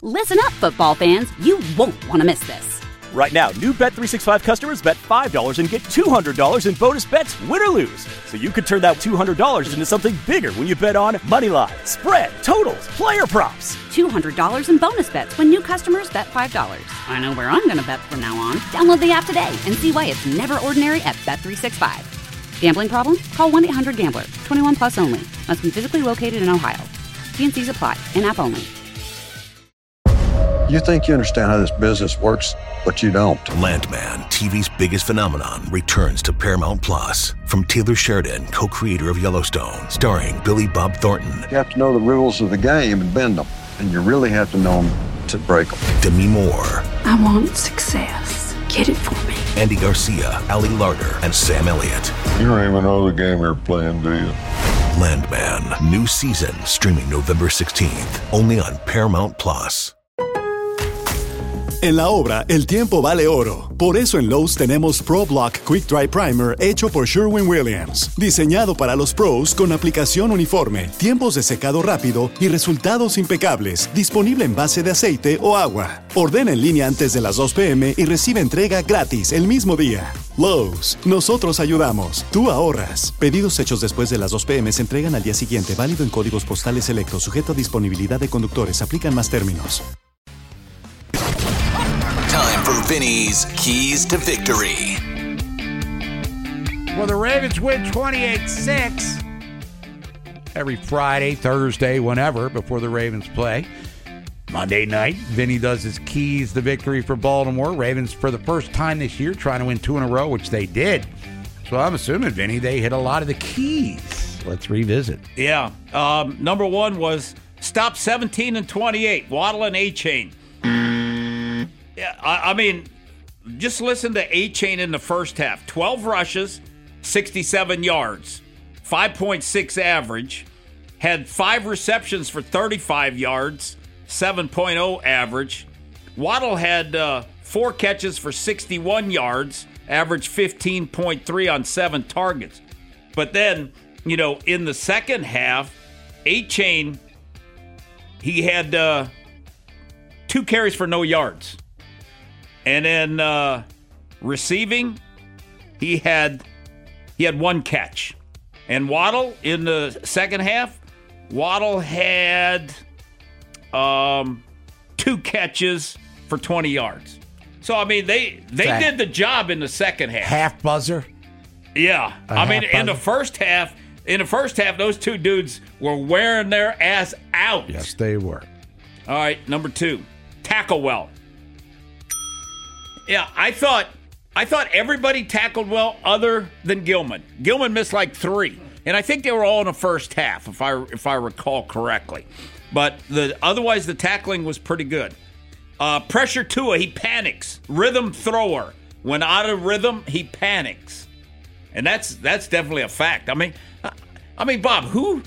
Listen up, football fans. You won't want to miss this. Right now, new Bet365 customers bet $5 and get $200 in bonus bets, win or lose. So you could turn that $200 into something bigger when you bet on money line, spread, totals, player props. $200 in bonus bets when new customers bet $5. I know where I'm going to bet from now on. Download the app today and see why it's never ordinary at Bet365. Gambling problem? Call 1-800-GAMBLER. 21 plus only. Must be physically located in Ohio. T&Cs apply. In-app only. You think you understand how this business works, but you don't. Landman, TV's biggest phenomenon, returns to Paramount Plus. From Taylor Sheridan, co-creator of Yellowstone, starring Billy Bob Thornton. You have to know the rules of the game and bend them. And you really have to know them to break them. Demi Moore. I want success. Get it for me. Andy Garcia, Ali Larter, and Sam Elliott. You don't even know the game you're playing, do you? Landman, new season, streaming November 16th, only on Paramount Plus. En la obra, el tiempo vale oro. Por eso en Lowe's tenemos ProBlock Quick Dry Primer hecho por Sherwin-Williams. Diseñado para los pros con aplicación uniforme, tiempos de secado rápido y resultados impecables. Disponible en base de aceite o agua. Ordena en línea antes de las 2 p.m. y recibe entrega gratis el mismo día. Lowe's, nosotros ayudamos. Tú ahorras. Pedidos hechos después de las 2 p.m. se entregan al día siguiente. Válido en códigos postales selectos. Sujeto a disponibilidad de conductores. Aplican más términos. Time for Vinny's Keys to Victory. Well, the Ravens win 28-6 every Friday, Thursday, whenever, before the Ravens play. Monday night, Vinny does his Keys to Victory for Baltimore. Ravens, for the first time this year, trying to win 2 in a row, which they did. So I'm assuming, Vinny, they hit a lot of the keys. Let's revisit. Yeah. Number one was stop 17 and 28. Waddle and A-Chain. Yeah, I mean, just listen to A-Chain in the first half. 12 rushes, 67 yards, 5.6 average. Had 5 receptions for 35 yards, 7.0 average. Waddle had 4 catches for 61 yards, average 15.3 on 7 targets. But then, you know, in the second half, A-Chain, he had 2 carries for no yards. And then receiving, he had 1 catch. And Waddle, in the second half, Waddle had 2 catches for 20 yards. So, I mean, they did the job in the second half. Half buzzer? Yeah. I mean, in the first half, those 2 dudes were wearing their ass out. Yes, they were. All right, number 2, tackle well. Yeah, I thought everybody tackled well other than Gilman. Gilman missed like 3, and I think they were all in the first half, if I recall correctly. But otherwise, the tackling was pretty good. Pressure Tua, he panics. Rhythm thrower. When out of rhythm, he panics, and that's definitely a fact. I mean, Bob, who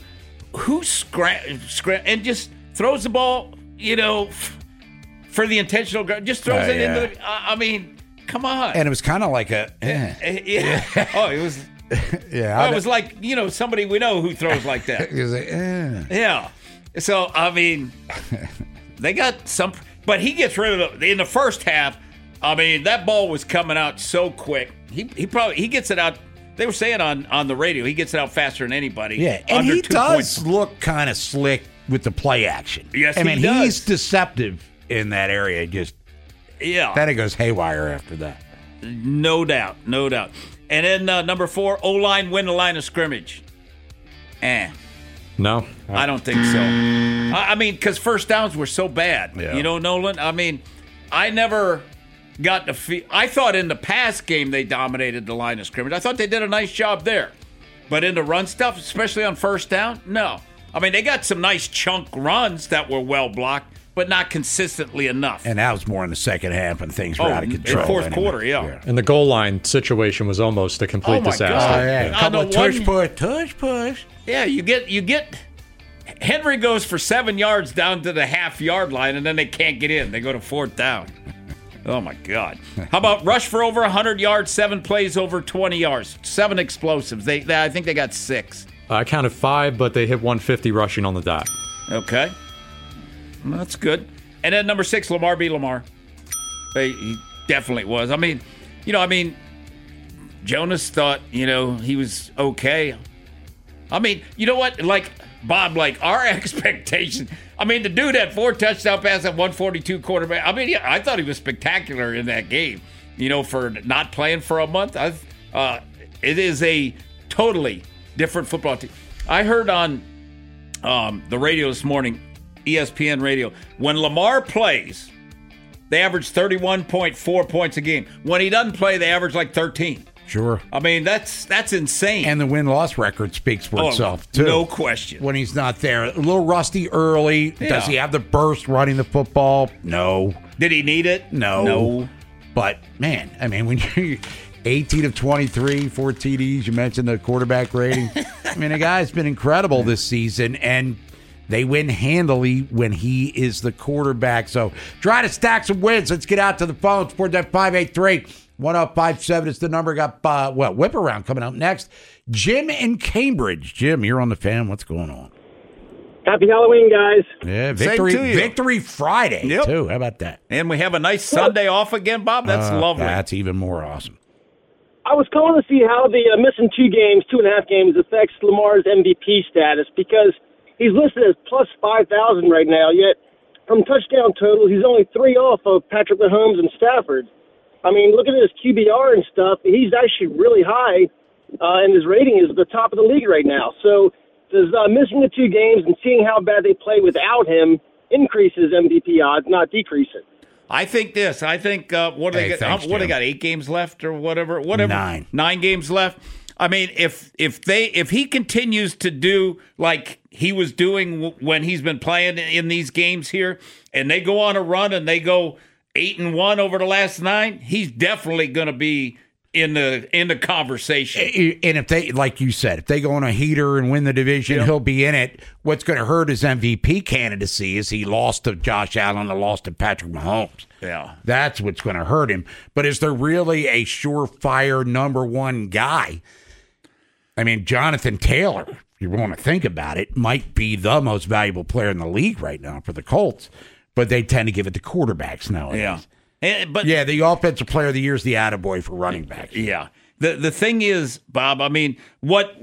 and just throws the ball, you know, for the intentional, just throws it into the, I mean, come on. And it was kind of like a, yeah. Oh, it was, yeah. Well, it was like, you know, somebody we know who throws like that. It was like, Yeah. So, I mean, they got some, but he gets rid of in the first half, I mean, that ball was coming out so quick. He gets it out. They were saying on the radio, he gets it out faster than anybody. Yeah, and he does look kind of slick with the play action. Yes, I mean, he does. He's deceptive in that area. Just then it goes haywire after that. No doubt. And then number 4, O-line win the line of scrimmage. No, I don't think so. I mean, because first downs were so bad. Yeah. You know, Nolan. I mean, I never got to feel. I thought in the past game they dominated the line of scrimmage. I thought they did a nice job there, but in the run stuff, especially on first down, no. I mean, they got some nice chunk runs that were well blocked, but not consistently enough. And that was more in the second half when things were out of control. In fourth quarter, yeah. And the goal line situation was almost a complete disaster. God. Yeah. A couple of tush push. Yeah, you get. Henry goes for 7 yards down to the half-yard line, and then they can't get in. They go to 4th down. Oh, my God. How about rush for over 100 yards, 7 plays over 20 yards, 7 explosives. I think they got 6. I counted 5, but they hit 150 rushing on the dot. Okay. Well, that's good. And then number 6, Lamar B. Lamar. He definitely was. I mean, Jonas thought, he was okay. I mean, you know what? Like, Bob, our expectation. I mean, the dude had 4 touchdown passes at 142 quarterback. I mean, I thought he was spectacular in that game, for not playing for a month. It is a totally different football team. I heard on the radio this morning, ESPN radio, when Lamar plays, they average 31.4 points a game. When he doesn't play, they average like 13. Sure. I mean, that's insane. And the win-loss record speaks for itself, too. No question. When he's not there. A little rusty early. Yeah. Does he have the burst running the football? No. Did he need it? No. But, man, I mean, when you 18 of 23, 4 TDs, you mentioned the quarterback rating. I mean, the guy's been incredible this season, and they win handily when he is the quarterback. So try to stack some wins. Let's get out to the phone. Sports at 583-1057 is the number. Got, Whip Around coming out next. Jim in Cambridge. Jim, you're on the Fan. What's going on? Happy Halloween, guys. Yeah, Victory Friday, too. How about that? And we have a nice Sunday off again, Bob. That's lovely. That's even more awesome. I was calling to see how the missing 2.5 games affects Lamar's MVP status, because he's listed as plus 5,000 right now, yet from touchdown totals, he's only 3 off of Patrick Mahomes and Stafford. I mean, looking at his QBR and stuff, he's actually really high, and his rating is at the top of the league right now. So does missing the 2 games and seeing how bad they play without him increase his MVP odds, not decrease it? I think this. I think what do they got? 8 games left or whatever. 9 games left. I mean, if he continues to do like he was doing when he's been playing in these games here, and they go on a run and they go 8-1 over the last 9, he's definitely going to be in the conversation. And if they, like you said, if they go on a heater and win the division, he'll be in it. What's going to hurt his MVP candidacy is he lost to Josh Allen and lost to Patrick Mahomes. Yeah. That's what's going to hurt him. But is there really a surefire number 1 guy? I mean, Jonathan Taylor, if you want to think about it, might be the most valuable player in the league right now for the Colts. But they tend to give it to quarterbacks nowadays. Yeah. The offensive player of the year is the attaboy for running backs. Yeah. The thing is, Bob, I mean, what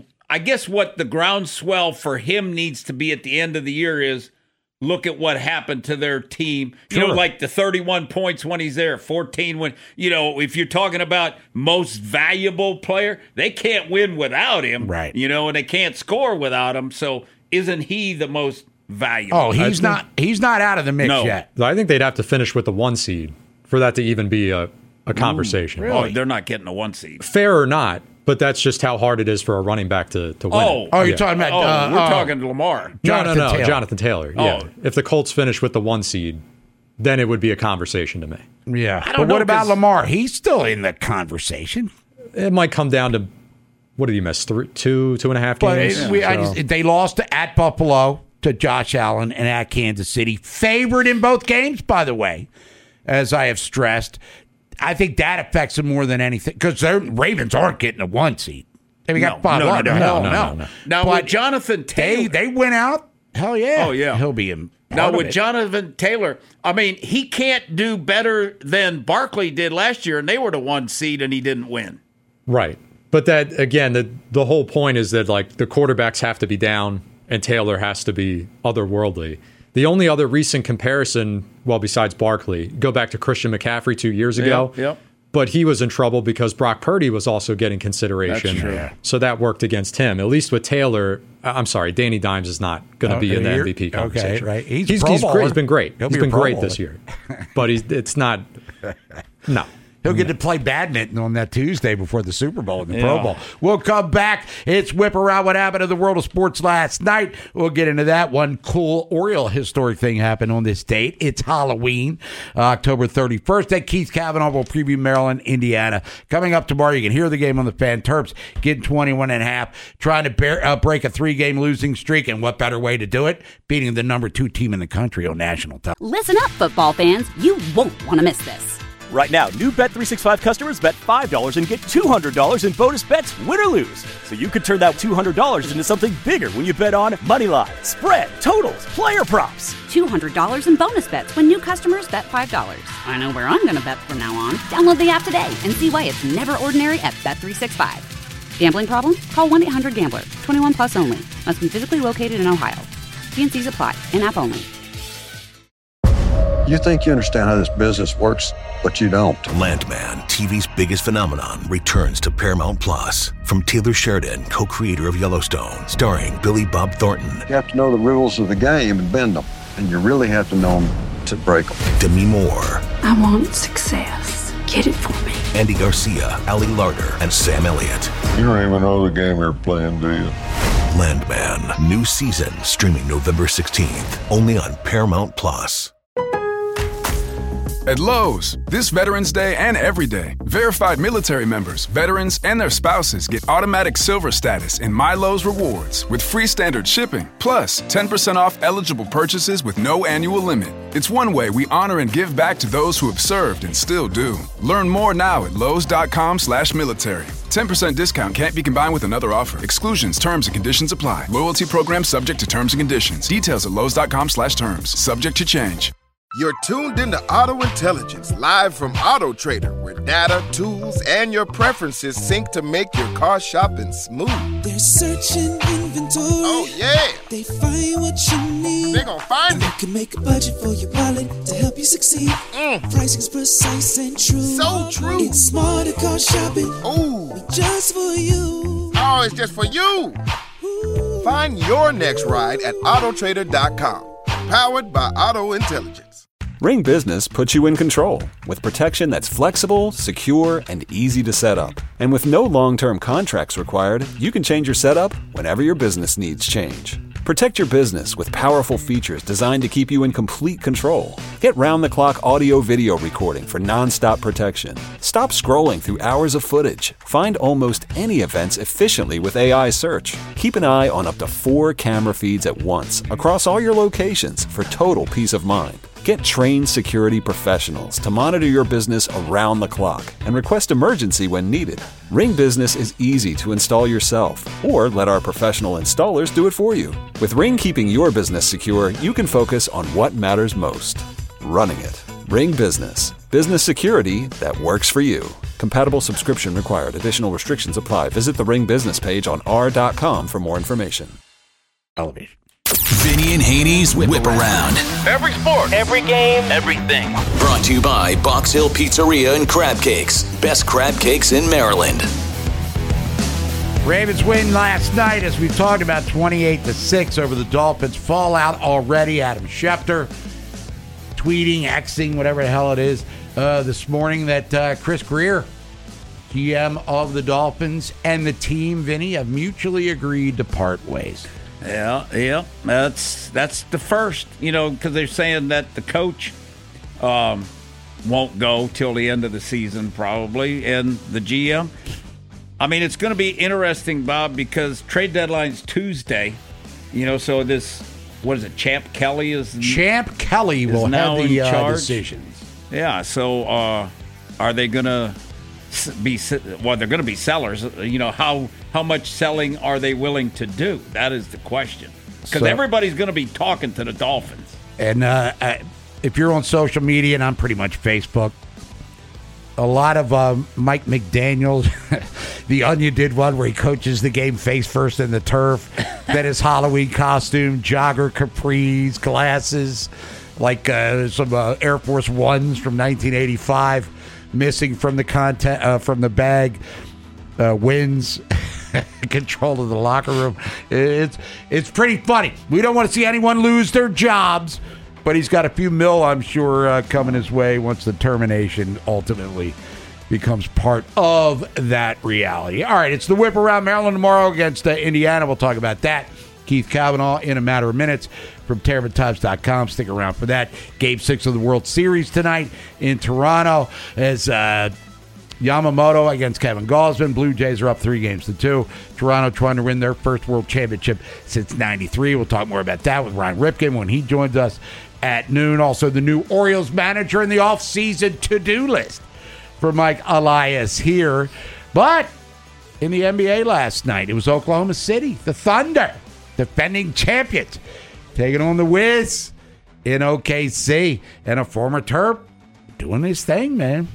the groundswell for him needs to be at the end of the year is look at what happened to their team. Sure. Like the 31 points when he's there, 14 when, if you're talking about most valuable player, they can't win without him. Right. And they can't score without him. So isn't he the most valuable? Oh, he's not out of the mix yet. I think they'd have to finish with the 1 seed for that to even be a conversation. Really? Oh, they're not getting a 1 seed. Fair or not, but that's just how hard it is for a running back to win. You're talking about we're talking Lamar. Jonathan Taylor. Yeah. If the Colts finish with the 1 seed, then it would be a conversation to me. Yeah. But what about Lamar? He's still in the conversation. It might come down to, what did he miss? 2.5 games? They lost at Buffalo to Josh Allen and at Kansas City. Favored in both games, by the way, as I have stressed. I think that affects them more than anything, because the Ravens aren't getting a 1 seed. They got 5-1. No. Now, with Jonathan Taylor, they went out. Hell yeah. Oh, yeah. He'll be in. Now, with Jonathan Taylor, I mean, he can't do better than Barkley did last year, and they were the 1 seed, and he didn't win. Right. But that, again, the whole point is that, like, the quarterbacks have to be down, and Taylor has to be otherworldly. The only other recent comparison, well, besides Barkley, go back to Christian McCaffrey 2 years ago. Yep. But he was in trouble because Brock Purdy was also getting consideration. That's true. So that worked against him. At least with Taylor, Danny Dimes is not going to be in the MVP conversation. Okay, right. He's great. He's been great. He's been great this year. But it's not. No. He'll get to play badminton on that Tuesday before the Super Bowl and the Pro Bowl. We'll come back. It's Whip Around what happened in the world of sports last night. We'll get into that. One cool Oriole historic thing happened on this date. It's Halloween, October 31st. At Keith Kavanaugh will preview Maryland, Indiana. Coming up tomorrow, you can hear the game on the Fan. Terps getting 21.5, trying to break a 3-game losing streak. And what better way to do it? Beating the number 2 team in the country on national television. Listen up, football fans. You won't want to miss this. Right now, new Bet365 customers bet $5 and get $200 in bonus bets, win or lose. So you could turn that $200 into something bigger when you bet on Moneyline, spread, totals, player props. $200 in bonus bets when new customers bet $5. I know where I'm going to bet from now on. Download the app today and see why it's never ordinary at Bet365. Gambling problem? Call 1-800-GAMBLER. 21 plus only. Must be physically located in Ohio. T&Cs apply. In-app only. You think you understand how this business works, but you don't. Landman, TV's biggest phenomenon, returns to Paramount Plus. From Taylor Sheridan, co-creator of Yellowstone, starring Billy Bob Thornton. You have to know the rules of the game and bend them. And you really have to know them to break them. Demi Moore. I want success. Get it for me. Andy Garcia, Ali Larter, and Sam Elliott. You don't even know the game you're playing, do you? Landman, new season, streaming November 16th, only on Paramount Plus. At Lowe's, this Veterans Day and every day, verified military members, veterans, and their spouses get automatic silver status in My Lowe's Rewards with free standard shipping, plus 10% off eligible purchases with no annual limit. It's one way we honor and give back to those who have served and still do. Learn more now at lowes.com/military. 10% discount can't be combined with another offer. Exclusions, terms, and conditions apply. Loyalty program subject to terms and conditions. Details at lowes.com/terms. Subject to change. You're tuned into Auto Intelligence, live from Auto Trader, where data, tools, and your preferences sync to make your car shopping smooth. They're searching inventory. Oh, yeah. They find what you need. They're gonna find it. You can make a budget for your wallet to help you succeed. Pricing's precise and true. So true. It's smarter car shopping. Ooh. Just for you. Oh, it's just for you. Ooh. Find your next ride at autotrader.com. Powered by Auto Intelligence. Ring Business puts you in control with protection that's flexible, secure, and easy to set up. And with no long-term contracts required, you can change your setup whenever your business needs change. Protect your business with powerful features designed to keep you in complete control. Get round-the-clock audio-video recording for non-stop protection. Stop scrolling through hours of footage. Find almost any events efficiently with AI search. Keep an eye on up to 4 camera feeds at once across all your locations for total peace of mind. Get trained security professionals to monitor your business around the clock and request emergency when needed. Ring Business is easy to install yourself, or let our professional installers do it for you. With Ring keeping your business secure, you can focus on what matters most: running it. Ring Business. Business security that works for you. Compatible subscription required. Additional restrictions apply. Visit the Ring Business page on r.com for more information. Elevation. Vinny and Haney's Whip Around. Every sport, every game, everything. Brought to you by Box Hill Pizzeria and Crab Cakes. Best crab cakes in Maryland. Ravens win last night, as we talked about, 28-6 over the Dolphins. Fallout already. Adam Schefter tweeting, Xing, whatever the hell it is, this morning that Chris Greer, GM of the Dolphins, and the team, Vinny, have mutually agreed to part ways. Yeah, that's the first, because they're saying that the coach won't go till the end of the season probably, and the GM. I mean, it's going to be interesting, Bob, because trade deadline's Tuesday, so this, what is it, Champ Kelly will now have the in charge. decisions. Yeah, so are they going to be, well, they're going to be sellers. How much selling are they willing to do? That is the question. Because everybody's going to be talking to the Dolphins. And if you're on social media, and I'm pretty much Facebook, a lot of Mike McDaniel, The Onion did one where he coaches the game face first in the turf. Then his Halloween costume, jogger capris, glasses, like some Air Force Ones from 1985. Missing from the from the bag, wins control of the locker room. It's pretty funny. We don't want to see anyone lose their jobs, but he's got a few mil, I'm sure, coming his way once the termination ultimately becomes part of that reality. All right, it's the Whip Around. Maryland tomorrow against Indiana. We'll talk about that. Keith Cavanaugh in a matter of minutes from TerrapinTimes.com. Stick around for that. Game 6 of the World Series tonight in Toronto as Yamamoto against Kevin Gausman. Blue Jays are up 3-2. Toronto trying to win their first World Championship since '93. We'll talk more about that with Ryan Ripken when he joins us at noon. Also, the new Orioles manager and the offseason to-do list for Mike Elias here. But in the NBA last night, it was Oklahoma City, the Thunder, defending champions, taking on the Wiz in OKC. And a former Terp doing his thing, man.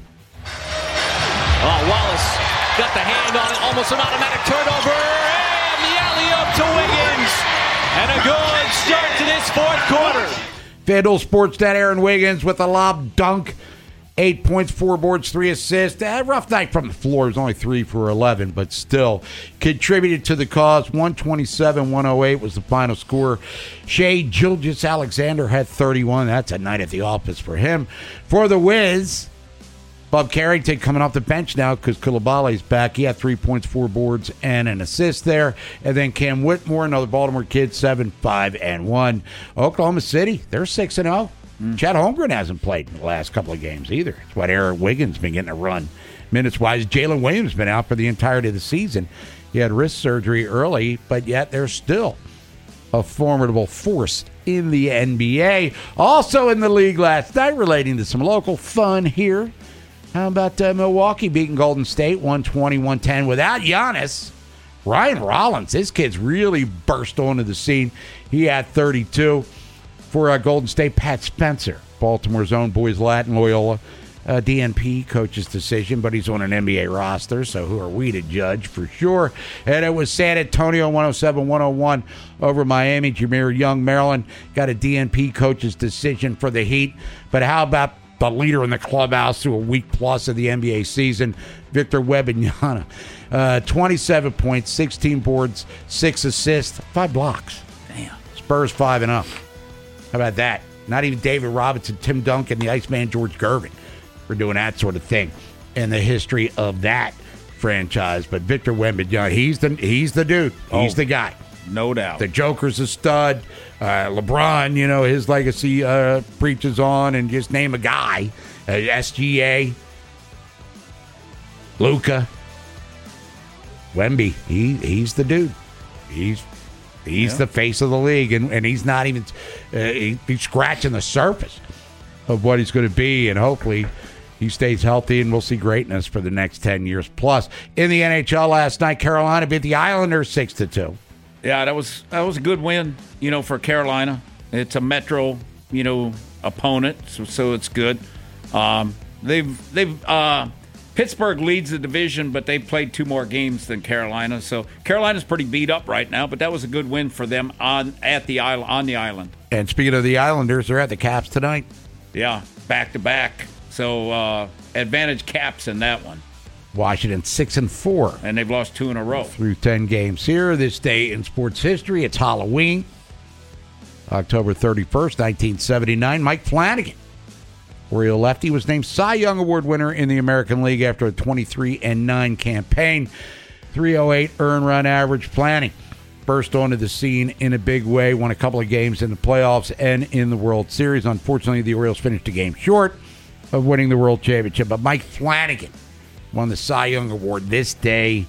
Oh, Wallace got the hand on it, almost an automatic turnover, and the alley-oop to Wiggins. And a good start to this fourth quarter. FanDuel Sportsnet, Aaron Wiggins with a lob dunk. 8 points, 4 boards, 3 assists. A rough night from the floor. It was only 3 for 11, but still contributed to the cause. 127-108 was the final score. Shai Gilgeous-Alexander had 31. That's a night at the office for him. For the Wiz, Bob Carrington coming off the bench now because Coulibaly's back. He had 3 points, 4 boards, and an assist there. And then Cam Whitmore, another Baltimore kid, 7-5-1. Oklahoma City, they're 6-0. Chad Holmgren hasn't played in the last couple of games either. That's why Eric Wiggins been getting a run minutes-wise. Jalen Williams been out for the entirety of the season. He had wrist surgery early, but yet they're still a formidable force in the NBA. Also in the league last night, relating to some local fun here. How about Milwaukee beating Golden State 120-110 without Giannis? Ryan Rollins, this kid's really burst onto the scene. He had 32. For Golden State, Pat Spencer, Baltimore's own Boys Latin Loyola, DNP coach's decision, but he's on an NBA roster, so who are we to judge for sure? And it was San Antonio 107-101 over Miami. Jameer Young, Maryland, got a DNP coach's decision for the Heat. But how about the leader in the clubhouse through a week plus of the NBA season, Victor Wembanyama? 27 points, 16 boards, 6 assists, 5 blocks. Damn. Spurs 5-0. How about that? Not even David Robinson, Tim Duncan, the Iceman George Gervin for doing that sort of thing in the history of that franchise. But Victor Wembanyama, he's the dude. He's the guy. No doubt. The Joker's a stud. LeBron, his legacy preaches on, and just name a guy. SGA. Luka. Wemby. He's the dude. He's the face of the league, and he's not even he's scratching the surface of what he's going to be, and hopefully he stays healthy, and we'll see greatness for the next 10 years plus. In the NHL last night, Carolina beat the Islanders 6-2. Yeah, that was a good win, for Carolina. It's a Metro, opponent, so it's good. Pittsburgh leads the division, but they've played 2 more games than Carolina. So Carolina's pretty beat up right now, but that was a good win for them on the island. And speaking of the Islanders, they're at the Caps tonight. Yeah, back-to-back. So advantage Caps in that one. Washington 6-4. And they've lost 2 in a row. Through 10 games here. This day in sports history, it's Halloween. October 31st, 1979. Mike Flanagan, Oriole lefty, was named Cy Young Award winner in the American League after a 23-9 campaign. 308 earned run average. Flanagan burst onto the scene in a big way, won a couple of games in the playoffs and in the World Series. Unfortunately, the Orioles finished a game short of winning the World Championship, but Mike Flanagan won the Cy Young Award this day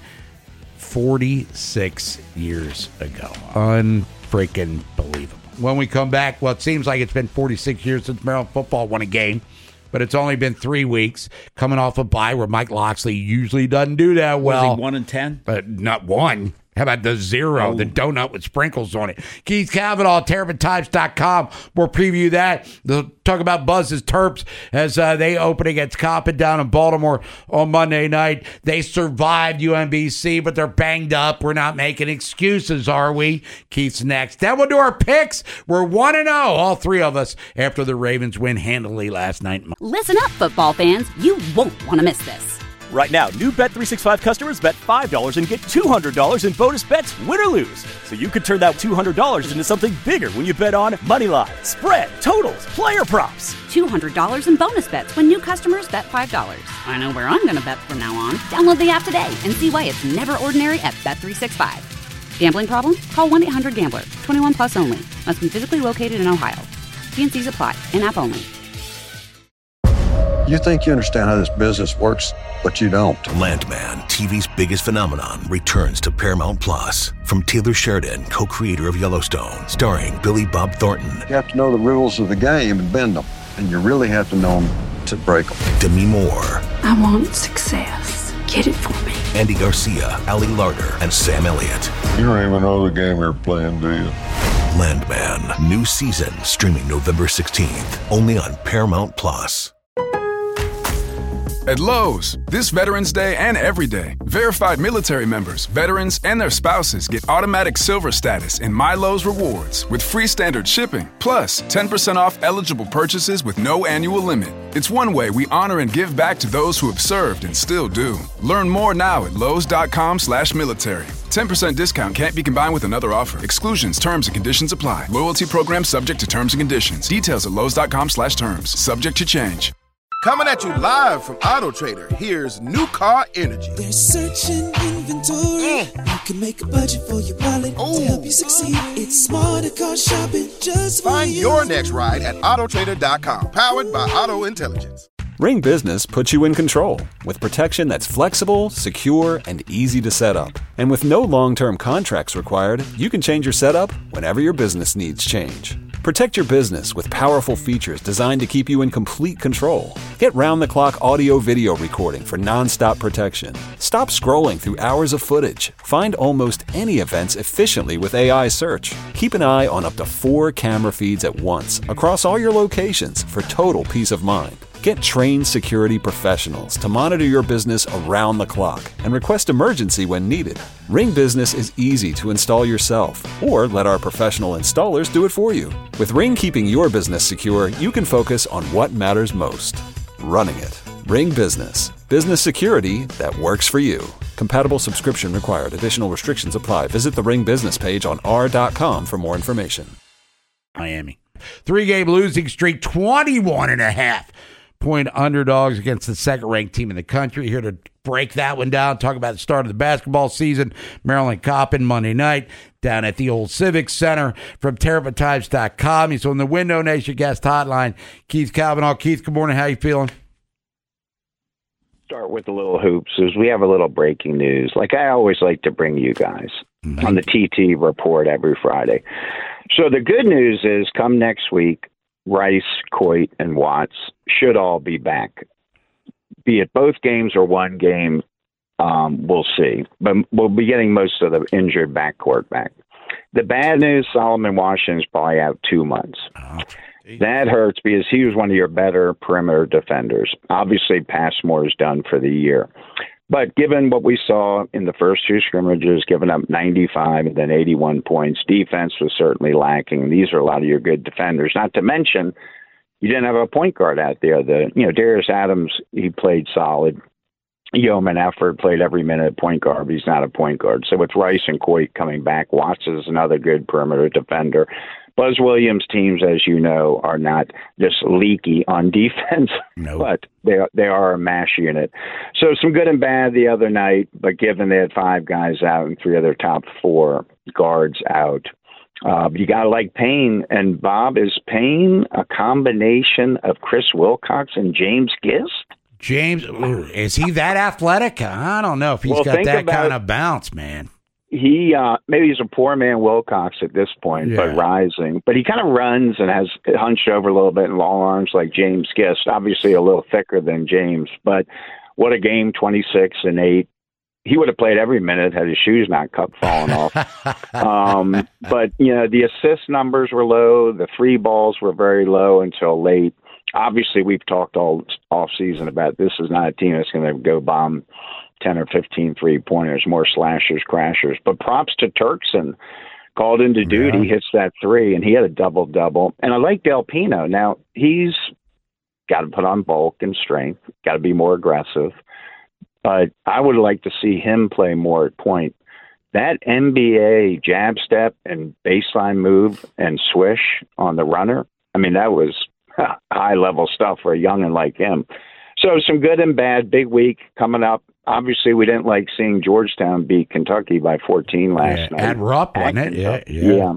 46 years ago. Unfreaking believable. When we come back, well, it seems like it's been 46 years since Maryland football won a game, but it's only been 3 weeks coming off a bye where Mike Loxley usually doesn't do that well. Was he 1-10? But not 1. How about the 0, the donut with sprinkles on it? Keith Cavanaugh, TerrapinTimes.com. We'll preview that. They'll talk about Buzz's Terps as they open against Coppin down in Baltimore on Monday night. They survived UMBC, but they're banged up. We're not making excuses, are we? Keith's next. Then we'll do our picks. We're 1-0, all 3 of us, after the Ravens win handily last night. Listen up, football fans. You won't want to miss this. Right now, new Bet365 customers bet $5 and get $200 in bonus bets, win or lose. So you could turn that $200 into something bigger when you bet on moneyline, spread, totals, player props. $200 in bonus bets when new customers bet $5. I know where I'm going to bet from now on. Download the app today and see why it's never ordinary at Bet365. Gambling problem? Call 1-800-GAMBLER. 21 plus only. Must be physically located in Ohio. T&Cs apply. In-app only. You think you understand how this business works, but you don't. Landman, TV's biggest phenomenon, returns to Paramount Plus. From Taylor Sheridan, co-creator of Yellowstone, starring Billy Bob Thornton. You have to know the rules of the game and bend them, and you really have to know them to break them. Demi Moore. I want success. Get it for me. Andy Garcia, Ali Larter, and Sam Elliott. You don't even know the game you're playing, do you? Landman, new season, streaming November 16th, only on Paramount Plus. At Lowe's, this Veterans Day and every day, verified military members, veterans, and their spouses get automatic silver status in My Lowe's Rewards with free standard shipping, plus 10% off eligible purchases with no annual limit. It's one way we honor and give back to those who have served and still do. Learn more now at lowes.com/military. 10% discount can't be combined with another offer. Exclusions, terms, and conditions apply. Loyalty program subject to terms and conditions. Details at lowes.com/terms. Subject to change. Coming at you live from Auto Trader, here's New Car Energy. They're searching inventory. You can make a budget for your wallet to help you succeed. It's smarter car shopping just for Find you. your next ride at autotrader.com. Powered by Auto Intelligence. Ring Business puts you in control with protection that's flexible, secure, and easy to set up. And with no long-term contracts required, you can change your setup whenever your business needs change. Protect your business with powerful features designed to keep you in complete control. Get round-the-clock audio-video recording for non-stop protection. Stop scrolling through hours of footage. Find almost any events efficiently with AI search. Keep an eye on up to 4 camera feeds at once across all your locations for total peace of mind. Get trained security professionals to monitor your business around the clock and request emergency when needed. Ring Business is easy to install yourself, or let our professional installers do it for you. With Ring keeping your business secure, you can focus on what matters most: running it. Ring Business. Business security that works for you. Compatible subscription required. Additional restrictions apply. Visit the Ring Business page on r.com for more information. Miami. 3-game losing streak, 21.5-point underdogs against the second-ranked team in the country. Here to break that one down, talk about the start of the basketball season. Maryland Coppin Monday night down at the old Civic Center. From TerrapinTimes.com. He's on the Window Nation guest hotline. Keith Cavanaugh. Keith, good morning. How you feeling? Start with a little hoops is we have a little breaking news. Like I always like to bring you guys on the TT report every Friday. So the good news is come next week, Rice, Coit, and Watts should all be back. Be it both games or one game, we'll see. But we'll be getting most of the injured backcourt back. The bad news, Solomon Washington's probably out 2 months. That hurts because he was one of your better perimeter defenders. Obviously, Passmore is done for the year. But given what we saw in the first 2 scrimmages, giving up 95 and then 81 points, defense was certainly lacking. These are a lot of your good defenders. Not to mention, you didn't have a point guard out there. Darius Adams, he played solid. Yeoman Effort played every minute at point guard, but he's not a point guard. So with Rice and Coit coming back, Watts is another good perimeter defender. Buzz Williams' teams, as you know, are not just leaky on defense, but they are a mash unit. So some good and bad the other night, but given they had 5 guys out and 3 of their top 4 guards out, you got to like Payne. And Bob, is Payne a combination of Chris Wilcox and James Gist? James, is he that athletic? I don't know if he's got that kind of bounce, man. He maybe he's a poor man Wilcox at this point, but rising. But he kind of runs and has hunched over a little bit and long arms like James Gist. Obviously a little thicker than James, but what a game, 26 and 8. He would have played every minute had his shoes not kept falling off. But, the assist numbers were low. The free balls were very low until late. Obviously, we've talked all off season about this is not a team that's going to go bomb 10 or 15 3-pointers, more slashers, crashers. But props to Turkson, called into duty, hits that 3, and he had a double-double. And I like Del Pino. Now, he's got to put on bulk and strength, got to be more aggressive. But I would like to see him play more at point. That NBA jab step and baseline move and swish on the runner, I mean, that was high-level stuff for a youngin' like him. So some good and bad, big week coming up. Obviously, we didn't like seeing Georgetown beat Kentucky by 14 last night. At Rupp, wasn't it? Yeah.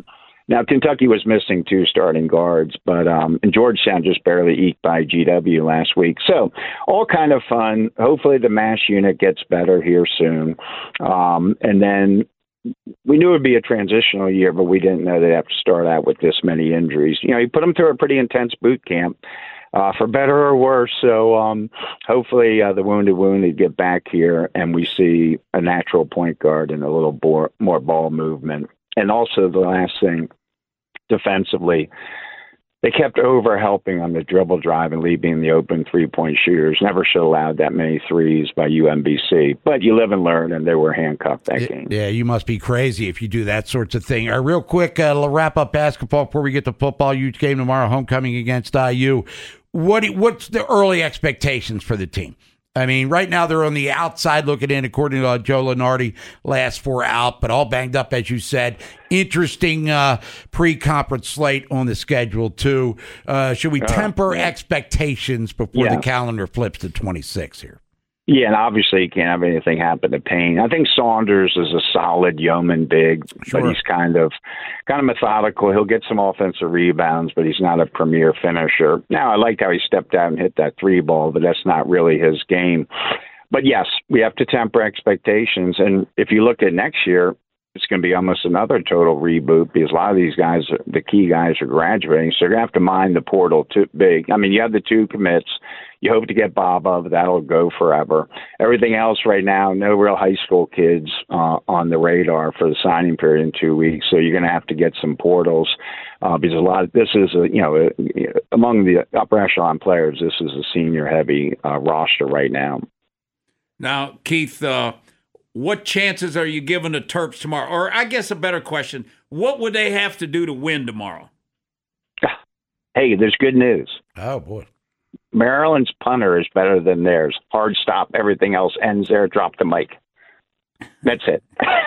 Now, Kentucky was missing 2 starting guards, but and Georgetown just barely eked by GW last week. So all kind of fun. Hopefully the MASH unit gets better here soon. And then we knew it would be a transitional year, but we didn't know they'd have to start out with this many injuries. You know, you put them through a pretty intense boot camp, for better or worse. So hopefully the wounded get back here and we see a natural point guard and a little more ball movement. And also the last thing, defensively, they kept over-helping on the dribble drive and leaving the open three-point shooters. Never should have allowed that many threes by UMBC. But you live and learn, and they were handcuffed that game. Yeah, you must be crazy if you do that sorts of thing. Real quick, wrap up basketball before we get to football. Huge game tomorrow, homecoming against IU. What's the early expectations for the team? I mean, right now they're on the outside looking in, according to Joe Lunardi, last 4 out, but all banged up, as you said. Interesting pre-conference slate on the schedule, too. Should we temper expectations before the calendar flips to 26 here? Yeah, and obviously you can't have anything happen to Payne. I think Saunders is a solid yeoman big, but he's kind of methodical. He'll get some offensive rebounds, but he's not a premier finisher. Now, I liked how he stepped out and hit that 3 ball, but that's not really his game. But yes, we have to temper expectations. And if you look at next year, it's going to be almost another total reboot because a lot of these guys, the key guys, are graduating. So they're going to have to mine the portal too big. I mean, you have the 2 commits. You hope to get Baba, but that'll go forever. Everything else right now, no real high school kids on the radar for the signing period in 2 weeks. So you're going to have to get some portals because a lot of this is, among the upper echelon players, this is a senior heavy roster right now. Now, Keith, what chances are you giving the Terps tomorrow? Or I guess a better question, what would they have to do to win tomorrow? Hey, there's good news. Oh, boy. Maryland's punter is better than theirs. Hard stop. Everything else ends there. Drop the mic. That's it.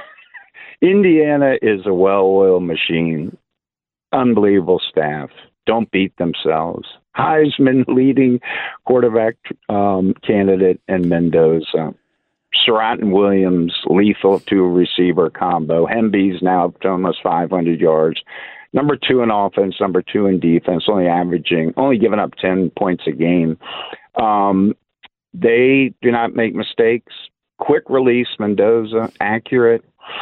Indiana is a well-oiled machine. Unbelievable staff. Don't beat themselves. Heisman leading quarterback candidate and Mendoza. Surratt and Williams, lethal 2-receiver combo. Hemby's now up to almost 500 yards. Number 2 in offense, number 2 in defense, only giving up 10 points a game. They do not make mistakes. Quick release, Mendoza, accurate.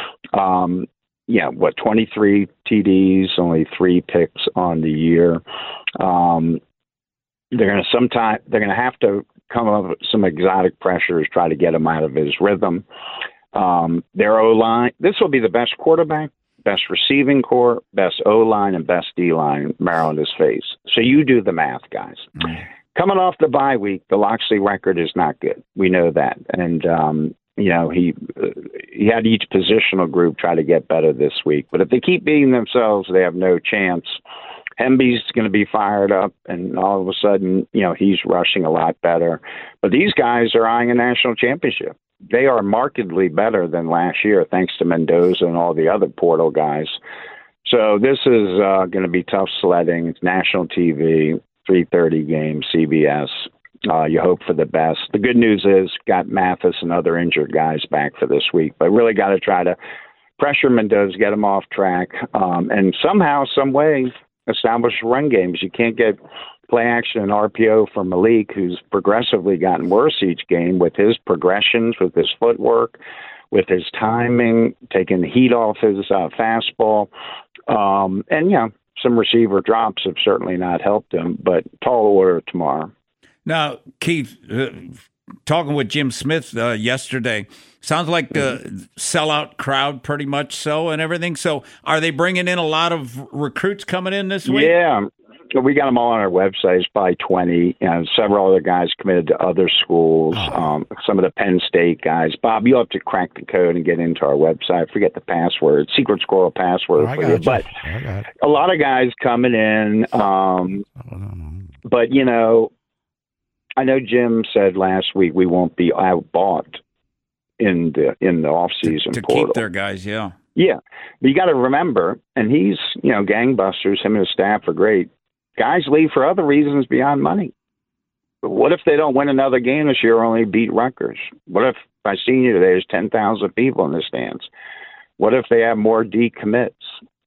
23 TDs, only 3 picks on the year. They're going to have to come up with some exotic pressures, try to get him out of his rhythm. Their O-line, this will be the best quarterback, best receiving core, best O-line, and best D-line Maryland has faced. So you do the math, guys. Mm-hmm. Coming off the bye week, the Loxley record is not good. We know that. And, he had each positional group try to get better this week. But if they keep beating themselves, they have no chance. Hemby's going to be fired up, and all of a sudden, he's rushing a lot better. But these guys are eyeing a national championship. They are markedly better than last year, thanks to Mendoza and all the other portal guys. So this is going to be tough sledding. It's national TV, 3:30 game, CBS. You hope for the best. The good news is got Mathis and other injured guys back for this week, but really got to try to pressure Mendoza, get him off track, and somehow, some way, establish run games. You can't get play action and RPO for Malik, who's progressively gotten worse each game with his progressions, with his footwork, with his timing, taking the heat off his fastball. Some receiver drops have certainly not helped him, but tall order tomorrow. Now, Keith, talking with Jim Smith yesterday, sounds like the sellout crowd pretty much so and everything. So are they bringing in a lot of recruits coming in this week? Yeah. We got them all on our website. It's probably 20. Several other guys committed to other schools. Some of the Penn State guys. Bob, you'll have to crack the code and get into our website. Forget the password. Secret squirrel password for you. But a lot of guys coming in. But, I know Jim said last week we won't be outbought in the off season to portal. Keep their guys, yeah. Yeah, but you got to remember, and he's gangbusters. Him and his staff are great. Guys leave for other reasons beyond money. But what if they don't win another game this year or only beat Rutgers? What if by senior day there's 10,000 people in the stands? What if they have more decommits?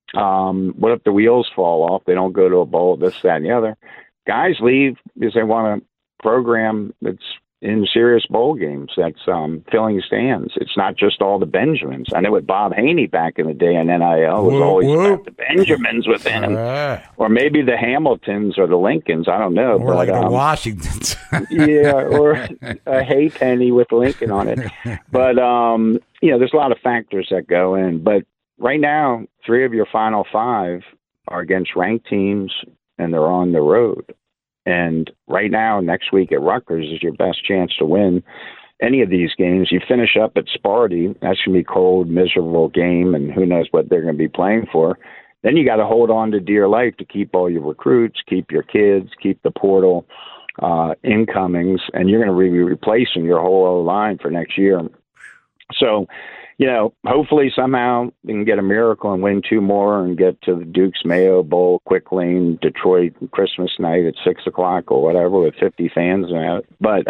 What if the wheels fall off? They don't go to a bowl, this, that, and the other. Guys leave because they want a program that's in serious bowl games, that's filling stands. It's not just all the Benjamins. I know with Bob Haney back in the day in NIL was always about the Benjamins within him. Or maybe the Hamiltons or the Lincolns, I don't know. Or but, like the Washingtons. Yeah, or a Haypenny with Lincoln on it. But, there's a lot of factors that go in. But right now, 3 of your final 5 are against ranked teams, and they're on the road. And right now, next week at Rutgers is your best chance to win any of these games. You finish up at Sparty. That's going to be a cold, miserable game, and who knows what they're going to be playing for. Then you got to hold on to dear life to keep all your recruits, keep your kids, keep the portal incomings, and you're going to be replacing your whole O-line for next year. So, hopefully somehow they can get a miracle and win 2 more and get to the Duke's Mayo Bowl, Quick Lane, Detroit, Christmas night at 6:00 or whatever with 50 fans. But,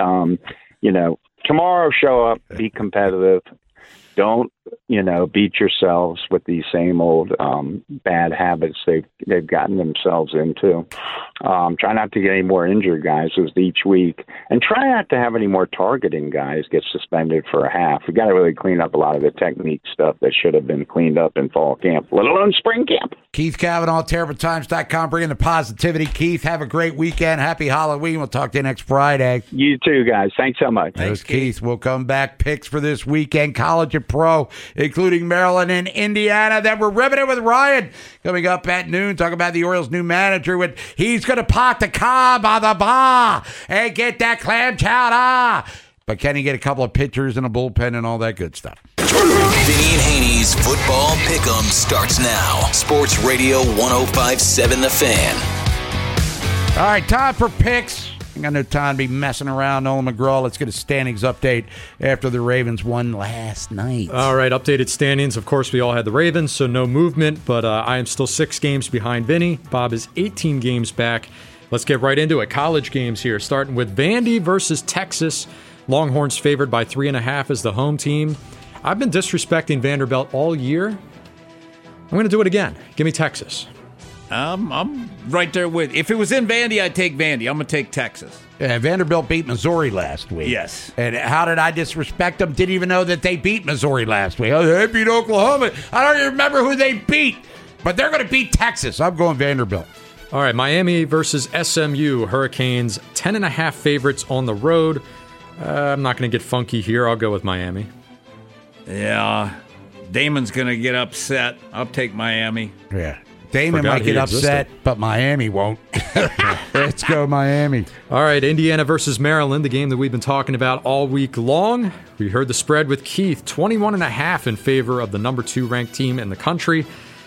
tomorrow show up, be competitive. Don't, beat yourselves with these same old bad habits they've gotten themselves into. Try not to get any more injured guys each week, and try not to have any more targeting guys get suspended for a half. We got to really clean up a lot of the technique stuff that should have been cleaned up in fall camp, let alone spring camp. Keith Cavanaugh, TerribleTimes.com, bringing the positivity. Keith, have a great weekend. Happy Halloween. We'll talk to you next Friday. You too, guys. Thanks so much. Thanks, Keith. We'll come back. Picks for this weekend, college and pro, including Maryland and Indiana. Then we're riveted with Ryan coming up at noon. Talk about the Orioles' new manager. He's going to pot the cob on the bar and get that clam chowder. But can he get a couple of pitchers and a bullpen and all that good stuff? Vinny and Haney's Football Pick'em starts now. Sports Radio 105.7 The Fan. All right, time for picks. I got no time to be messing around. Nolan McGraw, let's get a standings update after the Ravens won last night. All right, updated standings. Of course, we all had the Ravens, so no movement, but I am still 6 games behind Vinny. Bob is 18 games back. Let's get right into it. College games here, starting with Vandy versus Texas. Longhorns favored by 3.5 as the home team. I've been disrespecting Vanderbilt all year. I'm going to do it again. Give me Texas. I'm right there with. If it was in Vandy, I'd take Vandy. I'm going to take Texas. Yeah, Vanderbilt beat Missouri last week. Yes. And how did I disrespect them? Didn't even know that they beat Missouri last week. Oh, they beat Oklahoma. I don't even remember who they beat. But they're going to beat Texas. I'm going Vanderbilt. All right, Miami versus SMU. Hurricanes, 10.5 favorites on the road. I'm not going to get funky here. I'll go with Miami. Yeah. Damon's going to get upset. I'll take Miami. Yeah. Damon might get upset, but Miami won't. Let's go Miami. All right, Indiana versus Maryland, the game that we've been talking about all week long. We heard the spread with Keith, 21.5 in favor of the number 2 ranked team in the country.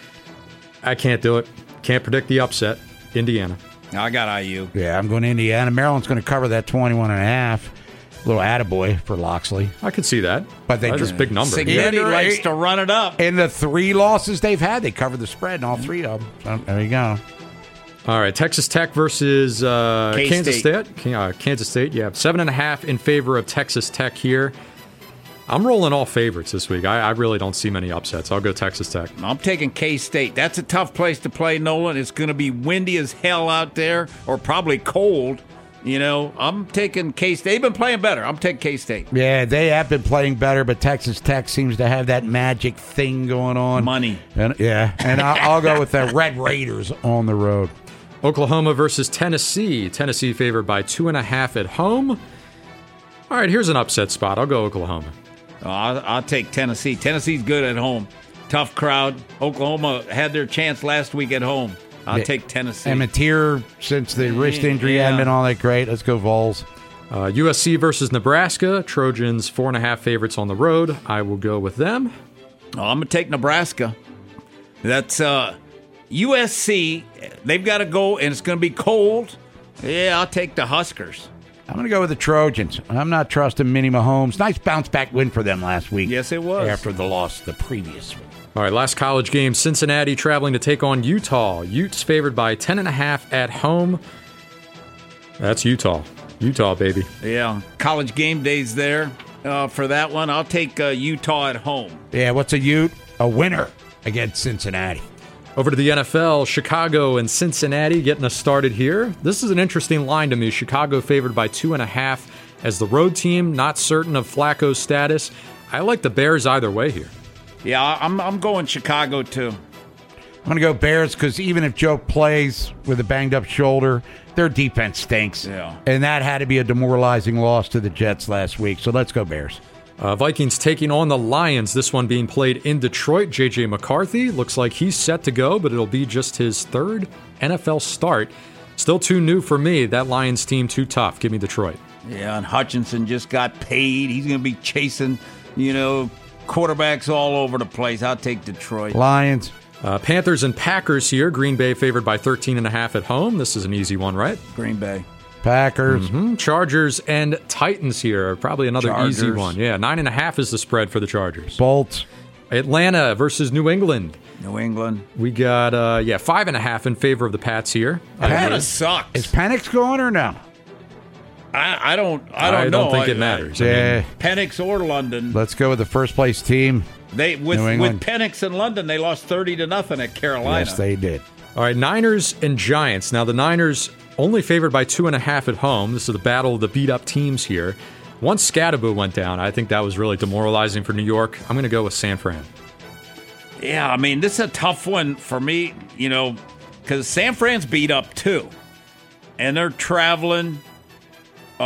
I can't do it. Can't predict the upset. Indiana. I got IU. Yeah, I'm going to Indiana. Maryland's going to cover that 21.5. Little attaboy for Loxley. I could see that. But they just big number. Signetti likes to run it up. In the 3 losses they've had, they covered the spread in all 3 of them. So there you go. All right, Texas Tech versus Kansas State. Kansas State, yeah. 7.5 in favor of Texas Tech here. I'm rolling all favorites this week. I really don't see many upsets. I'll go Texas Tech. I'm taking K-State. That's a tough place to play, Nolan. It's going to be windy as hell out there, or probably cold. I'm taking K-State. They've been playing better. I'm taking K-State. Yeah, they have been playing better, but Texas Tech seems to have that magic thing going on. Money. And I'll go with the Red Raiders on the road. Oklahoma versus Tennessee. Tennessee favored by 2.5 at home. All right, here's an upset spot. I'll go Oklahoma. I'll take Tennessee. Tennessee's good at home. Tough crowd. Oklahoma had their chance last week at home. I'll take Tennessee. And Mateer, since the wrist injury hadn't been all that great, let's go Vols. USC versus Nebraska. Trojans 4.5 favorites on the road. I will go with them. I'm going to take Nebraska. That's USC. They've got to go, and it's going to be cold. Yeah, I'll take the Huskers. I'm going to go with the Trojans. I'm not trusting Minnie Mahomes. Nice bounce-back win for them last week. Yes, it was. After the loss the previous week. All right, last college game. Cincinnati traveling to take on Utah. Utes favored by 10.5 at home. That's Utah. Utah, baby. Yeah, college game days there for that one. I'll take Utah at home. Yeah, what's a Ute? A winner against Cincinnati. Over to the NFL, Chicago and Cincinnati getting us started here. This is an interesting line to me. Chicago favored by 2.5 as the road team, not certain of Flacco's status. I like the Bears either way here. Yeah, I'm going Chicago too. I'm going to go Bears because even if Joe plays with a banged-up shoulder, their defense stinks. Yeah. And that had to be a demoralizing loss to the Jets last week. So let's go Bears. Vikings taking on the Lions, this one being played in Detroit. J.J. McCarthy looks like he's set to go, but it'll be just his third NFL start. Still too new for me. That Lions team too tough. Give me Detroit. Yeah, and Hutchinson just got paid. He's going to be chasing, quarterbacks all over the place. I'll take Detroit. Lions. Panthers and Packers here. Green Bay favored by 13.5 at home. This is an easy one, right? Green Bay. Packers. Chargers and Titans here. Probably another easy one. Yeah, 9.5 is the spread for the Chargers. Bolts. Atlanta versus New England. New England. We got 5.5 in favor of the Pats here. Atlanta sucks. Is Penix going or no? I don't know. I don't think it matters. Penix or London. Let's go with the first place team. With Penix and London, they lost 30-0 at Carolina. Yes, they did. All right, Niners and Giants. Now the Niners only favored by 2.5 at home. This is the battle of the beat-up teams here. Once Scadaboo went down, I think that was really demoralizing for New York. I'm going to go with San Fran. Yeah, I mean, this is a tough one for me, because San Fran's beat up too. And they're traveling. 10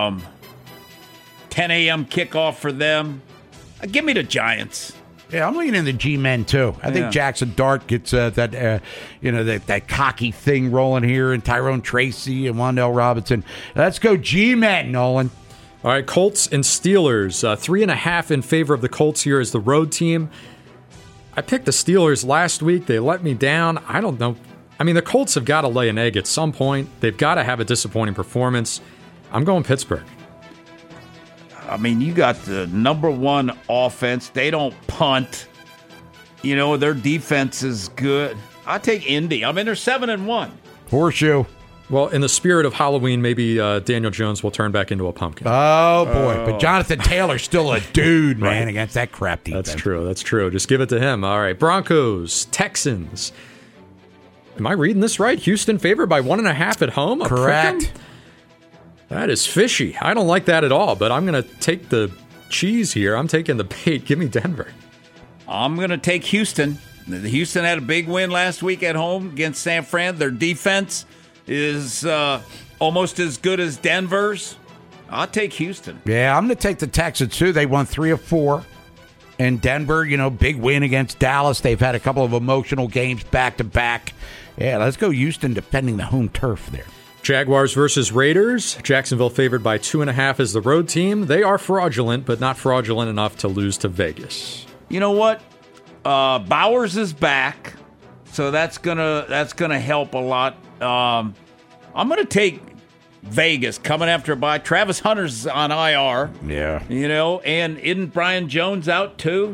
a.m. kickoff for them. Give me the Giants. Yeah, I'm leaning the G-men too. I think Jackson Dart gets that cocky thing rolling here, and Tyrone Tracy and Wan'Dale Robinson. Let's go G-men, Nolan. All right, Colts and Steelers. 3.5 in favor of the Colts here as the road team. I picked the Steelers last week. They let me down. I don't know. I mean, the Colts have got to lay an egg at some point. They've got to have a disappointing performance. I'm going Pittsburgh. I mean, you got the number one offense. They don't punt. Their defense is good. I take Indy. I mean, they're 7-1. Horseshoe. Well, in the spirit of Halloween, maybe Daniel Jones will turn back into a pumpkin. Oh, boy. But Jonathan Taylor's still a dude, man, against that crap defense. That's true. Just give it to him. All right, Broncos, Texans. Am I reading this right? Houston favored by 1.5 at home? Correct. That is fishy. I don't like that at all, but I'm going to take the cheese here. I'm taking the bait. Give me Denver. I'm going to take Houston. Houston had a big win last week at home against San Fran. Their defense is almost as good as Denver's. I'll take Houston. Yeah, I'm going to take the Texans, too. They won 3 of 4. And Denver, big win against Dallas. They've had a couple of emotional games back-to-back. Yeah, let's go Houston defending the home turf there. Jaguars versus Raiders. Jacksonville favored by 2.5 as the road team. They are fraudulent, but not fraudulent enough to lose to Vegas. You know what? Bowers is back, so that's gonna help a lot. I'm gonna take Vegas coming after a bye. Travis Hunter's on IR. Yeah. And isn't Brian Jones out too?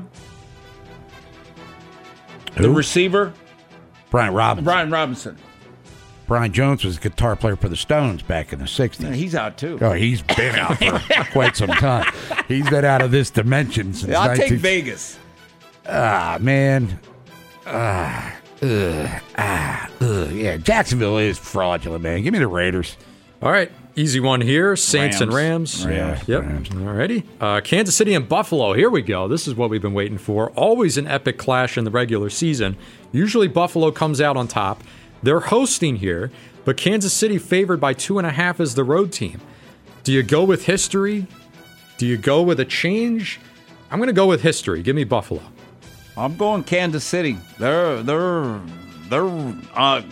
The receiver? Brian Robinson. Brian Jones was a guitar player for the Stones back in the 60s. Yeah, he's out, too. Oh, he's been out for quite some time. He's been out of this dimension since I'll take Vegas. Man. Yeah, Jacksonville is fraudulent, man. Give me the Raiders. All right, easy one here. Saints and Rams. Yeah, yep. Rams. Alrighty. Kansas City and Buffalo. Here we go. This is what we've been waiting for. Always an epic clash in the regular season. Usually Buffalo comes out on top. They're hosting here, but Kansas City favored by 2.5 as the road team. Do you go with history? Do you go with a change? I'm going to go with history. Give me Buffalo. I'm going Kansas City. They're rolling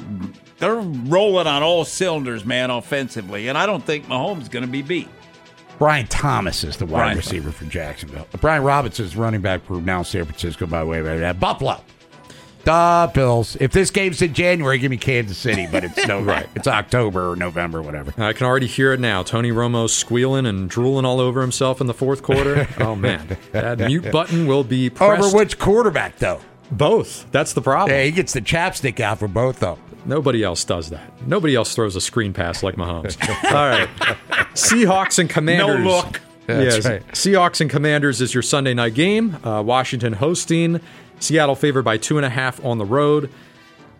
on all cylinders, man, offensively, and I don't think Mahomes is going to be beat. Brian Thomas is the wide receiver for Jacksonville. Brian Robinson is running back for now San Francisco, by the way. Buffalo. The Bills. If this game's in January, give me Kansas City, but it's It's October or November, whatever. I can already hear it now. Tony Romo squealing and drooling all over himself in the fourth quarter. Oh, man. That mute button will be pressed. Over which quarterback, though? Both. That's the problem. Yeah, he gets the chapstick out for both, though. Nobody else does that. Nobody else throws a screen pass like Mahomes. All right. Seahawks and Commanders. No look. That's right. Seahawks and Commanders is your Sunday night game. Washington hosting. Seattle favored by 2.5 on the road.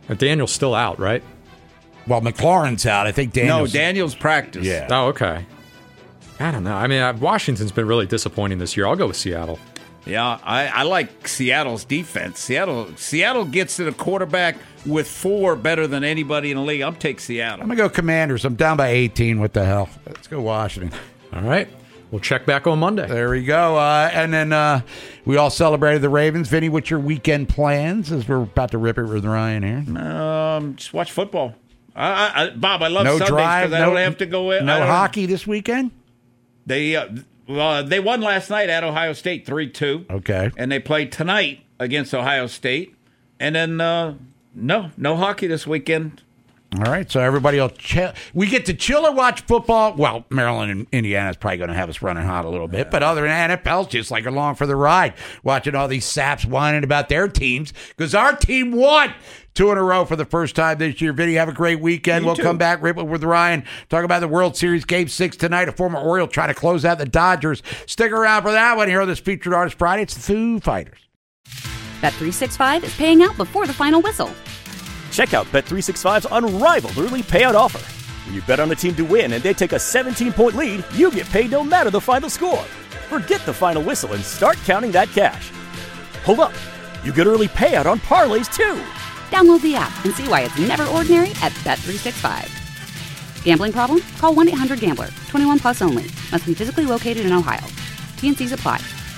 Daniel's still out, right? Well, McLaurin's out. I think Daniel's... No, Daniel's practiced. Yeah. Oh, okay. I don't know. I mean, Washington's been really disappointing this year. I'll go with Seattle. Yeah, I like Seattle's defense. Seattle gets to the quarterback with 4 better than anybody in the league. I'm taking Seattle. I'm going to go Commanders. I'm down by 18. What the hell? Let's go Washington. All right. We'll check back on Monday. There we go. And then we all celebrated the Ravens. Vinny, what's your weekend plans as we're about to rip it with Ryan here? Just watch football. Bob, I love no Sundays because I don't have to go in. No hockey this weekend? They won last night at Ohio State 3-2. Okay. And they played tonight against Ohio State. And then no hockey this weekend. All right, so everybody will chill. We get to chill or watch football. Well, Maryland and Indiana is probably going to have us running hot a little bit, but other than that, NFL's just like along for the ride, watching all these saps whining about their teams because our team won 2 in a row for the first time this year. Vinny, have a great weekend. We'll come back, rip it with Ryan, talk about the World Series Game 6 tonight. A former Oriole trying to close out the Dodgers. Stick around for that one here on this Featured Artist Friday. It's the Foo Fighters. Bet365 is paying out before the final whistle. Check out Bet365's unrivaled early payout offer. When you bet on a team to win and they take a 17-point lead, you get paid no matter the final score. Forget the final whistle and start counting that cash. Hold up. You get early payout on parlays, too. Download the app and see why it's never ordinary at Bet365. Gambling problem? Call 1-800-GAMBLER. 21 plus only. Must be physically located in Ohio. T&Cs apply.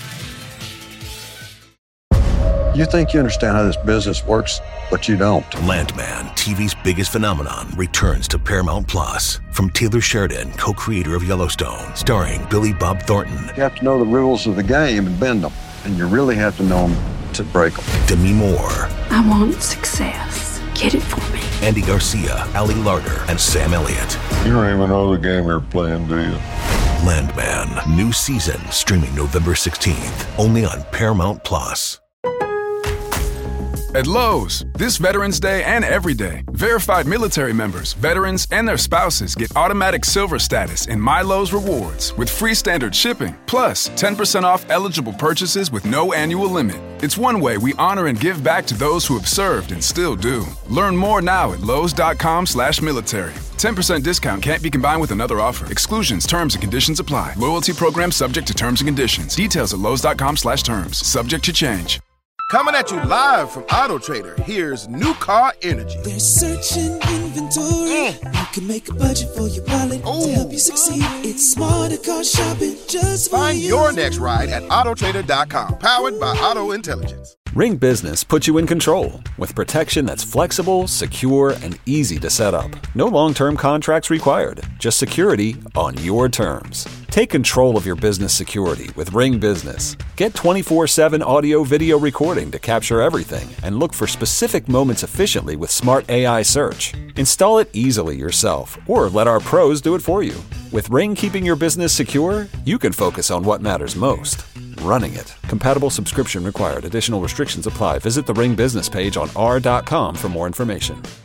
You think you understand how this business works, but you don't. Landman, TV's biggest phenomenon, returns to Paramount Plus. From Taylor Sheridan, co-creator of Yellowstone, starring Billy Bob Thornton. You have to know the rules of the game and bend them, and you really have to know them to break them. Demi Moore. I want success. Get it for me. Andy Garcia, Ali Larter, and Sam Elliott. You don't even know the game you're playing, do you? Landman, new season, streaming November 16th, only on Paramount Plus. At Lowe's, this Veterans Day and every day, verified military members, veterans, and their spouses get automatic silver status in My Lowe's Rewards with free standard shipping, plus 10% off eligible purchases with no annual limit. It's one way we honor and give back to those who have served and still do. Learn more now at lowes.com/military. 10% discount can't be combined with another offer. Exclusions, terms, and conditions apply. Loyalty program subject to terms and conditions. Details at lowes.com/terms. Subject to change. Coming at you live from Auto Trader, here's New Car Energy. They're searching inventory. You can make a budget for your wallet to help you succeed. It's smarter car shopping just for Find you. your next ride at autotrader.com. Powered by Auto Intelligence. Ring Business puts you in control with protection that's flexible, secure, and easy to set up. No long-term contracts required, just security on your terms. Take control of your business security with Ring Business. Get 24/7 audio-video recording to capture everything and look for specific moments efficiently with smart AI search. Install it easily yourself or let our pros do it for you. With Ring keeping your business secure, you can focus on what matters most. Running it. Compatible subscription required. Additional restrictions apply. Visit the Ring business page on r.com for more information.